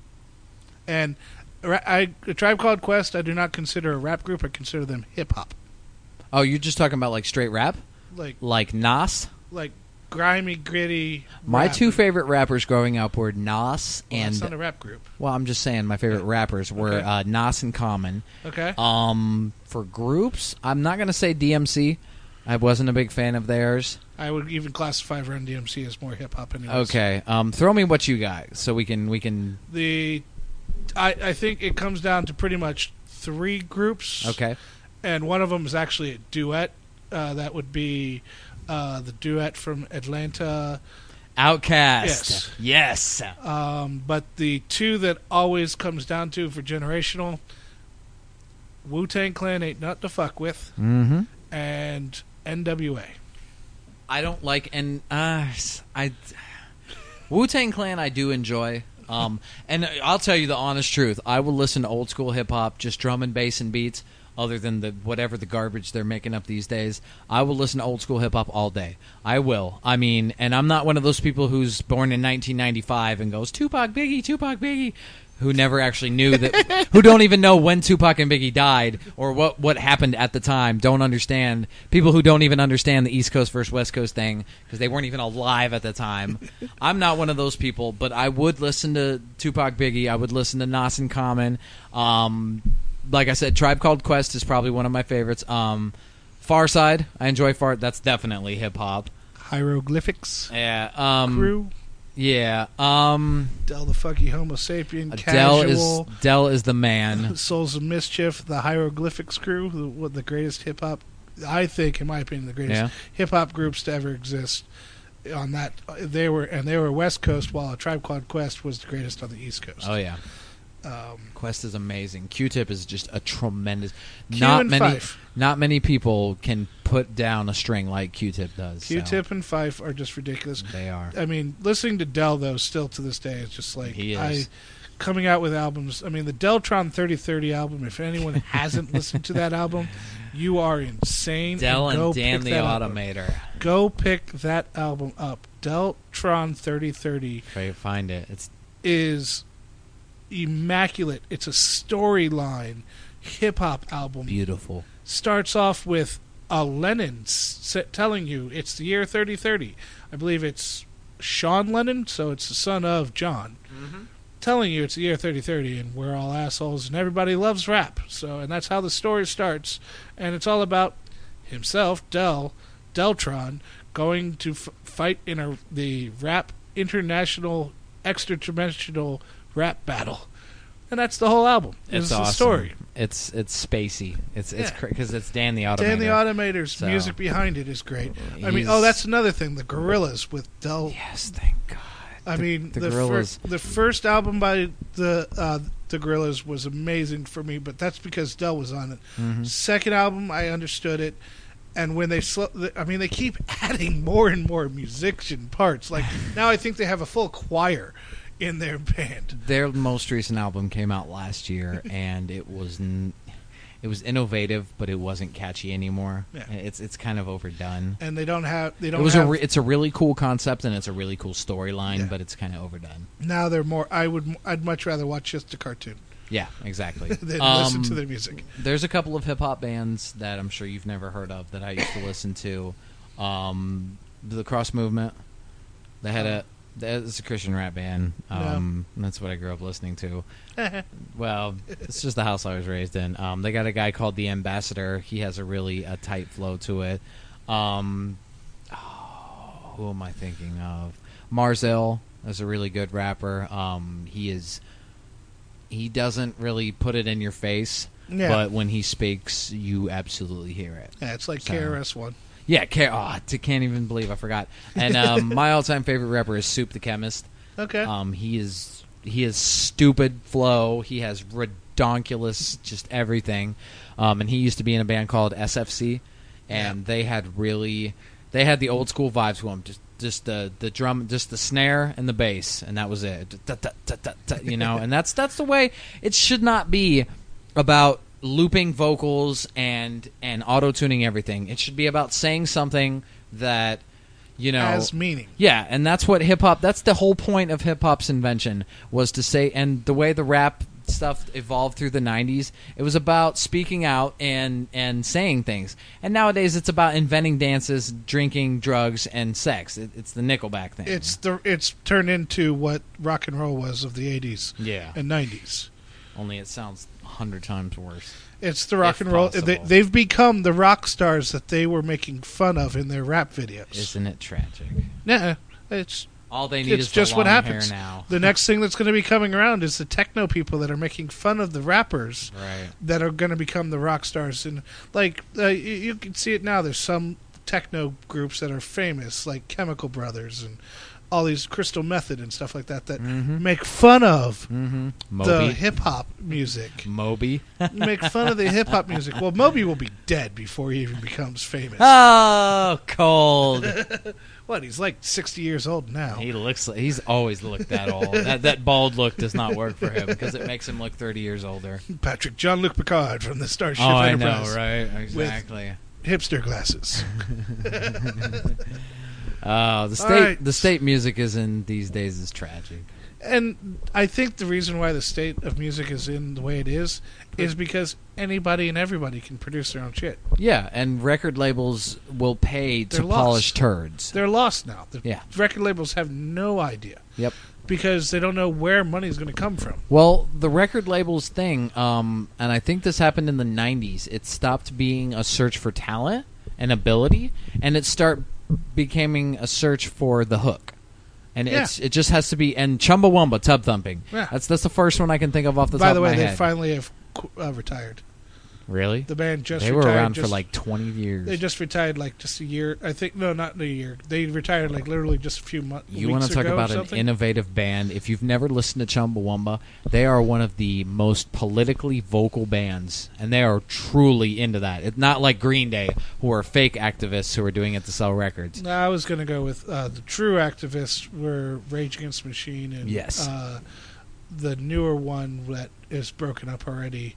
Speaker 2: And ra- I, a Tribe Called Quest, I do not consider a rap group. I consider them hip hop,
Speaker 1: Oh, you're just talking about like straight rap,
Speaker 2: like
Speaker 1: like Nas.
Speaker 2: like grimy, gritty.
Speaker 1: My
Speaker 2: rap.
Speaker 1: two favorite rappers growing up were Nas
Speaker 2: Well,
Speaker 1: and.
Speaker 2: that's not a rap group.
Speaker 1: Well, I'm just saying my favorite rappers were
Speaker 2: Okay.
Speaker 1: uh, Nas and Common.
Speaker 2: Okay.
Speaker 1: Um, for groups, I'm not gonna say D M C. I wasn't a big fan of theirs.
Speaker 2: I would even classify Run D M C as more hip hop.
Speaker 1: Okay. Um, throw me what you got so we can we can.
Speaker 2: The, I I think it comes down to pretty much three groups.
Speaker 1: Okay.
Speaker 2: And one of them is actually a duet. Uh, that would be uh, the duet from Atlanta.
Speaker 1: Outcast.
Speaker 2: Yes.
Speaker 1: Yes.
Speaker 2: Um, but the two that always comes down to for generational, Wu-Tang Clan ain't nothing to fuck with,
Speaker 1: Mm-hmm.
Speaker 2: and N W A.
Speaker 1: I don't like and uh, I Wu-Tang Clan I do enjoy. Um, and I'll tell you the honest truth. I will listen to old school hip hop, just drum and bass and beats, other than the whatever the garbage they're making up these days. I will listen to old school hip hop all day. I will. I mean, and I'm not one of those people who's born in nineteen ninety-five and goes Tupac, Biggie, Tupac, Biggie, who never actually knew that, who don't even know when Tupac and Biggie died or what, what happened at the time, don't understand. People who don't even understand the East Coast versus West Coast thing because they weren't even alive at the time. I'm not one of those people, but I would listen to Tupac, Biggie. I would listen to Nas and Common. Um, like I said, Tribe Called Quest is probably one of my favorites. Um, Far Side, I enjoy Far. That's definitely hip-hop.
Speaker 2: Hieroglyphics.
Speaker 1: Yeah. Um,
Speaker 2: Crew.
Speaker 1: Yeah. Um,
Speaker 2: Del the Fucky Homo Sapien.
Speaker 1: Dell is
Speaker 2: Casual.
Speaker 1: Dell is the man.
Speaker 2: Souls of Mischief. The Hieroglyphics crew. The, what the greatest hip hop. I think, in my opinion, the greatest
Speaker 1: Yeah.
Speaker 2: hip hop groups to ever exist. On that, they were and they were West Coast, while a Tribe Called Quest was the greatest on the East Coast.
Speaker 1: Oh yeah.
Speaker 2: Um,
Speaker 1: Quest is amazing. Q-Tip is just a tremendous.
Speaker 2: Q
Speaker 1: not
Speaker 2: and
Speaker 1: many,
Speaker 2: Fife.
Speaker 1: not many people can put down a string like Q-Tip does. so
Speaker 2: Q-Tip and Fife are just ridiculous.
Speaker 1: they are.
Speaker 2: I mean, listening to Dell though, still to this day, is just like
Speaker 1: He is.
Speaker 2: I coming out with albums. I mean, the Deltron thirty thirty album. If anyone hasn't listened to that album, you are insane.
Speaker 1: Dell
Speaker 2: and,
Speaker 1: and
Speaker 2: go
Speaker 1: Dan
Speaker 2: pick
Speaker 1: the
Speaker 2: that album.
Speaker 1: Automator.
Speaker 2: Go pick that album up. Deltron thirty thirty
Speaker 1: If I find it, it's
Speaker 2: is immaculate. It's a storyline hip hop album.
Speaker 1: beautiful.
Speaker 2: Starts off with a Lennon s- telling you it's the year thirty thirty. I believe it's Sean Lennon, so it's the son of John,
Speaker 1: Mm-hmm.
Speaker 2: telling you it's the year thirty thirty and we're all assholes and everybody loves rap. So, and that's how the story starts. And it's all about himself, Del, Deltron, going to f- fight in a the rap international extra-dimensional rap battle. And that's the whole album.
Speaker 1: It's
Speaker 2: It's
Speaker 1: awesome.
Speaker 2: the story.
Speaker 1: It's it's spacey. It's it's
Speaker 2: Yeah.
Speaker 1: because it's Dan the Automator.
Speaker 2: Dan the Automator's
Speaker 1: So-
Speaker 2: music behind it is great. I mean,
Speaker 1: He's-
Speaker 2: oh, that's another thing. The Gorillas with Del.
Speaker 1: Yes, thank God.
Speaker 2: I
Speaker 1: The-
Speaker 2: mean,
Speaker 1: the
Speaker 2: the,
Speaker 1: Gorillaz.
Speaker 2: first the first album by the uh, the Gorillas was amazing for me, but that's because Del was on it.
Speaker 1: Mhm.
Speaker 2: Second album, I understood it, and when they slow, I mean, they keep adding more and more musician parts. Like now, I think they have a full choir in their band.
Speaker 1: Their most recent album came out last year, and it was n- it was innovative, but it wasn't catchy anymore.
Speaker 2: Yeah.
Speaker 1: It's it's kind of overdone.
Speaker 2: And they don't have they
Speaker 1: It
Speaker 2: don't
Speaker 1: was
Speaker 2: have
Speaker 1: a re- it's a really cool concept and it's a really cool storyline,
Speaker 2: Yeah.
Speaker 1: but it's kind of overdone.
Speaker 2: now they're more. I would I'd much rather watch just a cartoon
Speaker 1: Yeah, exactly.
Speaker 2: than
Speaker 1: Um,
Speaker 2: listen to their music.
Speaker 1: There's a couple of hip hop bands that I'm sure you've never heard of that I used to listen to. Um, the Cross Movement. They had a it's a Christian rap band. Um, That's what I grew up listening to. Well, it's just the house I was raised in. Um, they got a guy called The Ambassador. He has a really a tight flow to it. Um, oh, who am I thinking of? Marzell is a really good rapper. Um, he is. He doesn't really put it in your face,
Speaker 2: Yeah.
Speaker 1: but when he speaks, you absolutely hear it.
Speaker 2: Yeah, it's like
Speaker 1: So-
Speaker 2: K R S One.
Speaker 1: Yeah, K- oh, I can't even believe I forgot. And um, my all-time favorite rapper is Soup the Chemist.
Speaker 2: Okay.
Speaker 1: Um, he is he has stupid flow. He has redonkulous just everything. Um, and he used to be in a band called S F C, and
Speaker 2: Yeah.
Speaker 1: they had really they had the old school vibes to them. Just just the the drum, just the snare and the bass, and that was it. Da, da, da, da, da, you know, and that's that's the way it should not be about looping vocals and and auto tuning everything. It should be about saying something that you know
Speaker 2: Has meaning.
Speaker 1: yeah, and that's what hip hop. That's the whole point of hip hop's invention was to say. And the way the rap stuff evolved through the nineties, it was about speaking out and and saying things. And nowadays, it's about inventing dances, drinking, drugs, and sex. It, it's the Nickelback thing.
Speaker 2: It's the it's turned into what rock and roll was of the eighties
Speaker 1: yeah,
Speaker 2: and nineties.
Speaker 1: only it sounds a hundred times worse.
Speaker 2: It's the rock
Speaker 1: If
Speaker 2: and roll.
Speaker 1: possible.
Speaker 2: They, they've become the rock stars that they were making fun of in their rap videos.
Speaker 1: Isn't it tragic?
Speaker 2: Nah, it's
Speaker 1: All they need
Speaker 2: It's
Speaker 1: is
Speaker 2: just
Speaker 1: the
Speaker 2: what
Speaker 1: long
Speaker 2: happens.
Speaker 1: hair now.
Speaker 2: the next thing that's going to be coming around is the techno people that are making fun of the rappers
Speaker 1: Right.
Speaker 2: that are going to become the rock stars. And like uh, you, you can see it now. There's some techno groups that are famous, like Chemical Brothers and all these Crystal Method and stuff like that, that
Speaker 1: Mm-hmm.
Speaker 2: make fun of
Speaker 1: Mm-hmm.
Speaker 2: the
Speaker 1: Moby.
Speaker 2: hip hop music.
Speaker 1: Moby.
Speaker 2: Make fun of the hip hop music. Well, Moby will be dead before he even becomes famous.
Speaker 1: Oh, cold.
Speaker 2: What? He's like sixty years old now.
Speaker 1: He looks. Like, he's always looked that old. That, that bald look does not work for him because it makes him look thirty years older.
Speaker 2: Patrick Jean-Luc Picard from the Starship
Speaker 1: Oh, I
Speaker 2: Enterprise.
Speaker 1: know, right? Exactly.
Speaker 2: Hipster glasses.
Speaker 1: Oh, the state.
Speaker 2: right.
Speaker 1: The state music is in these days is tragic.
Speaker 2: And I think the reason why the state of music is in the way it is is because anybody and everybody can produce their own shit.
Speaker 1: Yeah, and record labels will pay to
Speaker 2: They're lost.
Speaker 1: polish turds.
Speaker 2: They're lost now. The
Speaker 1: Yeah.
Speaker 2: record labels have no idea
Speaker 1: Yep.
Speaker 2: because they don't know where money is going to come from.
Speaker 1: Well, the record labels thing, um, and I think this happened in the nineties. It stopped being a search for talent and ability, and it start becoming a search for the hook. And
Speaker 2: Yeah.
Speaker 1: it's it just has to be and Chumbawamba, Tub Thumping.
Speaker 2: Yeah.
Speaker 1: That's that's the first one I can think of off the
Speaker 2: By
Speaker 1: top
Speaker 2: the way,
Speaker 1: of my
Speaker 2: they
Speaker 1: head.
Speaker 2: finally have qu- uh, retired.
Speaker 1: Really?
Speaker 2: The band just
Speaker 1: They were
Speaker 2: retired.
Speaker 1: around
Speaker 2: just,
Speaker 1: for like twenty years.
Speaker 2: They just retired like just a year. I think no, not in a year. They retired like literally just a few months.
Speaker 1: You want to talk
Speaker 2: ago or
Speaker 1: about an
Speaker 2: something?
Speaker 1: innovative band? If you've never listened to Chumbawamba, they are one of the most politically vocal bands, and they are truly into that. It's not like Green Day, who are fake activists who are doing it to sell records.
Speaker 2: No, I was going to go with uh, the true activists were Rage Against the Machine and
Speaker 1: Yes.
Speaker 2: uh, the newer one that is broken up already,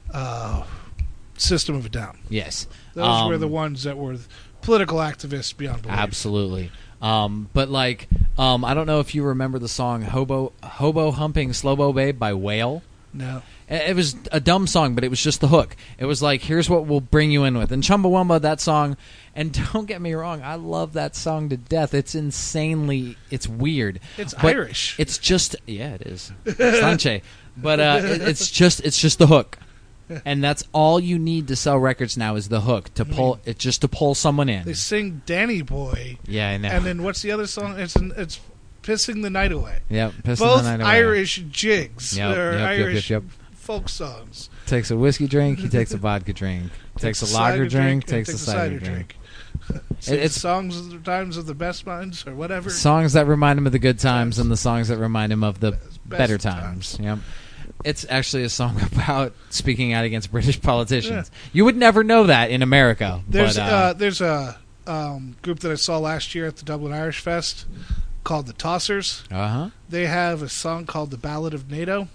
Speaker 2: uh, System of a Down.
Speaker 1: Yes,
Speaker 2: Those
Speaker 1: Um,
Speaker 2: were the ones that were political activists beyond belief.
Speaker 1: absolutely. Um, but like, um, I don't know if you remember the song "Hobo Hobo Humping Slowbo Babe" by Whale.
Speaker 2: No.
Speaker 1: It it was a dumb song, but it was just the hook. It was like, here's what we'll bring you in with. And Chumbawamba, that song, and don't get me wrong, I love that song to death. It's insanely, it's weird.
Speaker 2: It's
Speaker 1: But
Speaker 2: Irish.
Speaker 1: It's just, yeah, it is. Sanche. But uh, it, it's just, it's just the hook. And that's all you need to sell records now is the hook to pull it, just to pull someone in.
Speaker 2: They sing Danny Boy,
Speaker 1: Yeah, I know.
Speaker 2: and then what's the other song? It's it's Pissing the Night Away.
Speaker 1: Yep, pissing
Speaker 2: Both
Speaker 1: the night away.
Speaker 2: Irish jigs.
Speaker 1: Yep,
Speaker 2: They're
Speaker 1: yep, yep,
Speaker 2: Irish
Speaker 1: yep,
Speaker 2: folk songs.
Speaker 1: Takes a whiskey drink, he takes a vodka drink. Takes a lager drink, takes a cider drink.
Speaker 2: Sing
Speaker 1: it's-
Speaker 2: the songs of the times of the best minds or whatever.
Speaker 1: Songs that remind him of the good times and the songs that remind him of the
Speaker 2: Best
Speaker 1: better times. Yep. It's actually a song about speaking out against British politicians. You would never know that in America.
Speaker 2: There's
Speaker 1: but, uh,
Speaker 2: uh, there's a um, group that I saw last year at the Dublin Irish Fest called the Tossers.
Speaker 1: uh-huh.
Speaker 2: They have a song called "The Ballad of NATO,"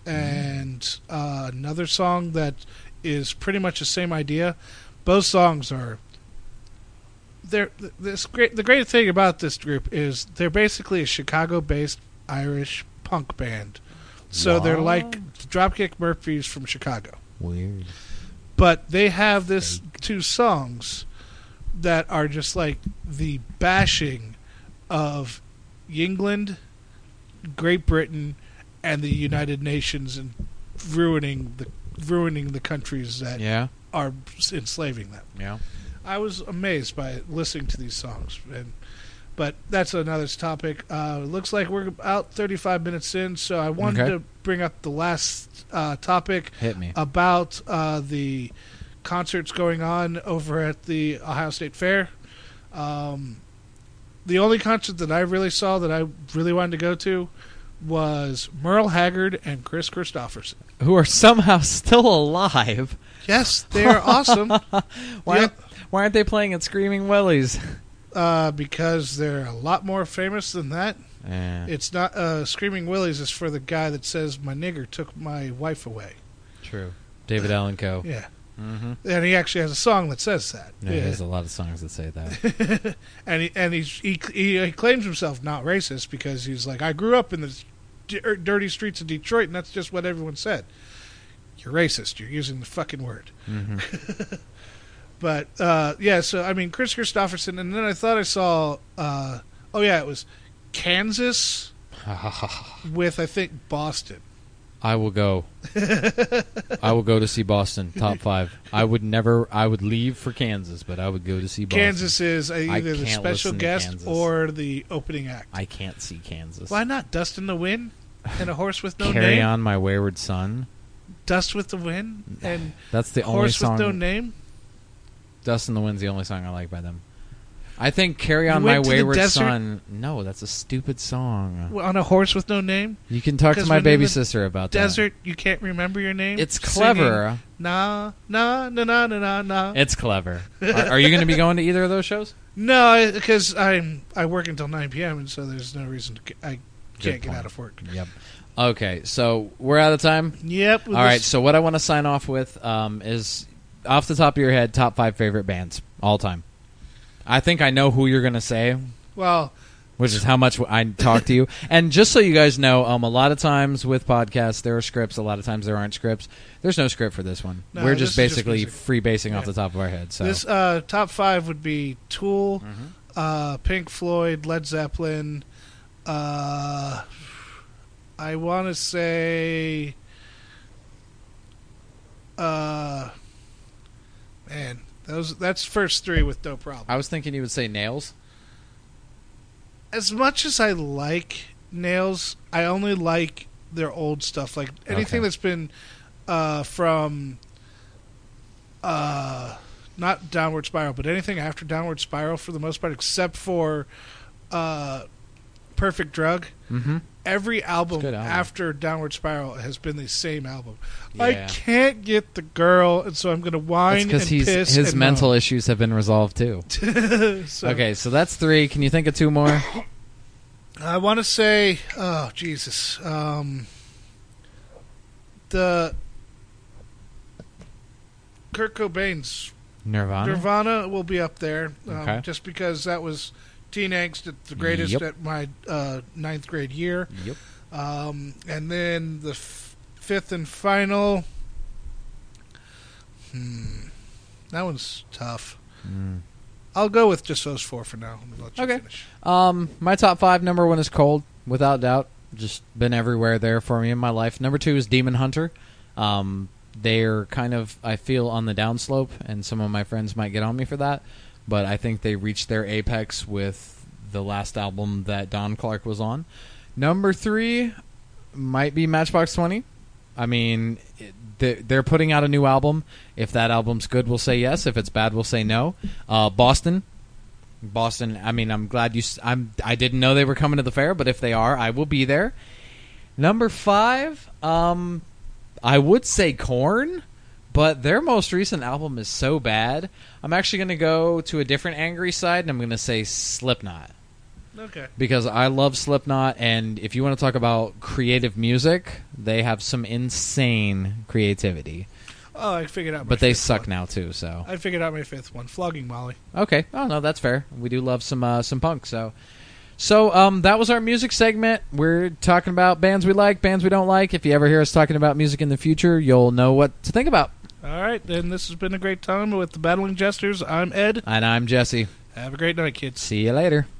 Speaker 2: and uh, another song that is pretty much the same idea. Both songs are. They're this great. The great thing about this group is they're basically a Chicago-based Irish punk band. So they're
Speaker 1: What?
Speaker 2: like Dropkick Murphys from Chicago.
Speaker 1: Weird.
Speaker 2: But they have this two songs that are just like the bashing of England, Great Britain, and the United Nations, and ruining the ruining the countries that
Speaker 1: Yeah.
Speaker 2: are enslaving them.
Speaker 1: Yeah.
Speaker 2: I was amazed by listening to these songs, and But that's another topic. Uh, it looks like we're about thirty-five minutes in, so I wanted
Speaker 1: Okay.
Speaker 2: to bring up the last uh, topic
Speaker 1: Hit me.
Speaker 2: about uh, the concerts going on over at the Ohio State Fair. Um, the only concert that I really saw that I really wanted to go to was Merle Haggard and Chris Christopherson.
Speaker 1: Who are somehow still alive.
Speaker 2: Yes, they are awesome.
Speaker 1: Why,
Speaker 2: Yep.
Speaker 1: why aren't they playing at Screaming Willie's?
Speaker 2: Uh, because they're a lot more famous than that.
Speaker 1: Eh,
Speaker 2: It's not uh, Screaming Willie's is for the guy that says my nigger took my wife away.
Speaker 1: true. David Allen Coe.
Speaker 2: Yeah,
Speaker 1: Mm-hmm.
Speaker 2: and he actually has a song that says that.
Speaker 1: Yeah,
Speaker 2: Yeah.
Speaker 1: there's a lot of songs that say that.
Speaker 2: and he and he's, he he claims himself not racist because he's like, I grew up in the d- er, dirty streets of Detroit, and that's just what everyone said. You're racist. You're using the fucking word.
Speaker 1: Mm-hmm.
Speaker 2: But uh, yeah, so I mean, Chris Christopherson, and then I thought I saw. Uh, oh yeah, it was Kansas with I think Boston.
Speaker 1: I will go. I will go to see Boston. Top five. I would never. I would leave for Kansas, but I would go to see Boston.
Speaker 2: Kansas is uh,
Speaker 1: I
Speaker 2: either the
Speaker 1: can't
Speaker 2: special
Speaker 1: listen to
Speaker 2: guest
Speaker 1: Kansas.
Speaker 2: or the opening act.
Speaker 1: I can't see Kansas.
Speaker 2: Why not Dust in the Wind and A Horse with No
Speaker 1: Carry
Speaker 2: Name?
Speaker 1: on, my wayward son.
Speaker 2: Dust with the Wind and
Speaker 1: That's the only
Speaker 2: Horse
Speaker 1: song.
Speaker 2: with No Name.
Speaker 1: Dust in the Wind's the only song I like by them. I think "Carry On,
Speaker 2: You
Speaker 1: My
Speaker 2: went to the
Speaker 1: Wayward
Speaker 2: desert?
Speaker 1: Son." No, that's a stupid song.
Speaker 2: On A Horse with No Name.
Speaker 1: You can talk to
Speaker 2: 'Cause
Speaker 1: my
Speaker 2: when
Speaker 1: baby
Speaker 2: in the
Speaker 1: sister about
Speaker 2: Desert, you can't remember your name.
Speaker 1: that. It's
Speaker 2: Singing,
Speaker 1: clever.
Speaker 2: Nah, nah, nah, nah, nah, nah, nah.
Speaker 1: It's clever. Are, are you going to be going to either of those shows?
Speaker 2: No, because I'm I work until nine p.m. and so there's no reason to. Get, I
Speaker 1: Good
Speaker 2: can't get
Speaker 1: point.
Speaker 2: out of work.
Speaker 1: Yep. Okay, so we're out of time.
Speaker 2: Yep.
Speaker 1: All right, so what I want to sign off with um, is, off the top of your head, top five favorite bands all time. I think I know who you're going to say,
Speaker 2: Well,
Speaker 1: which is how much I talk to you. And just so you guys know, um, a lot of times with podcasts, there are scripts. A lot of times there aren't scripts. There's no script for this one.
Speaker 2: No,
Speaker 1: We're
Speaker 2: this
Speaker 1: just
Speaker 2: is just
Speaker 1: basically
Speaker 2: music.
Speaker 1: free basing off
Speaker 2: Yeah.
Speaker 1: the top of our head. So
Speaker 2: this uh, top five would be Tool,
Speaker 1: Mhm.
Speaker 2: uh, Pink Floyd, Led Zeppelin. Uh, I want to say, uh, man, those that's first three with no problem.
Speaker 1: I was thinking you would say Nails.
Speaker 2: As much as I like Nails, I only like their old stuff. Like anything
Speaker 1: Okay.
Speaker 2: that's been uh, from uh, not Downward Spiral, but anything after Downward Spiral for the most part, except for uh, Perfect Drug.
Speaker 1: Mm-hmm.
Speaker 2: Every album,
Speaker 1: good album.
Speaker 2: after Downward Spiral has been the same album. I
Speaker 1: Yeah.
Speaker 2: can't get the girl, and so I'm going to
Speaker 1: That's
Speaker 2: whine and
Speaker 1: because he's
Speaker 2: piss
Speaker 1: his
Speaker 2: and
Speaker 1: mental
Speaker 2: moan.
Speaker 1: issues have been resolved too.
Speaker 2: So,
Speaker 1: Okay, so that's three. Can you think of two more?
Speaker 2: I want to say, oh Jesus, um, the Kurt Cobain's
Speaker 1: Nirvana.
Speaker 2: Nirvana will be up there, um,
Speaker 1: Okay.
Speaker 2: just because that was teen angst at the greatest
Speaker 1: Yep.
Speaker 2: at my uh, ninth grade year,
Speaker 1: Yep.
Speaker 2: um, and then the f- fifth and final. Hmm, that one's tough.
Speaker 1: Mm.
Speaker 2: I'll go with just those four for now. I'll let you
Speaker 1: Okay.
Speaker 2: finish.
Speaker 1: Um, my top five. Number one is Cold, without doubt. Just been everywhere there for me in my life. Number two is Demon Hunter. Um, they're kind of, I feel, on the downslope, and some of my friends might get on me for that, but I think they reached their apex with the last album that Don Clark was on. Number three might be Matchbox twenty. I mean, it, they- they're putting out a new album. If that album's good, we'll say yes. If it's bad, we'll say no. Uh, Boston. Boston. I mean, I'm glad you. s- I'm. I didn't know they were coming to the fair, but if they are, I will be there. Number five. Um, I would say Korn, but their most recent album is so bad. I'm actually going to go to a different angry side, and I'm going to say Slipknot.
Speaker 2: Okay.
Speaker 1: Because I love Slipknot, and if you want to talk about creative music, they have some insane creativity.
Speaker 2: Oh, I figured out. My
Speaker 1: But they
Speaker 2: fifth
Speaker 1: suck
Speaker 2: one.
Speaker 1: now too. So
Speaker 2: I figured out my fifth one. Flogging Molly.
Speaker 1: okay, oh no, that's fair. We do love some uh, some punk. So so um, that was our music segment. We're talking about bands we like, bands we don't like. If you ever hear us talking about music in the future, you'll know what to think about.
Speaker 2: All right, then this has been a great time with the Battling Jesters. I'm Ed.
Speaker 1: And I'm Jesse.
Speaker 2: Have a great night, kids.
Speaker 1: See you later.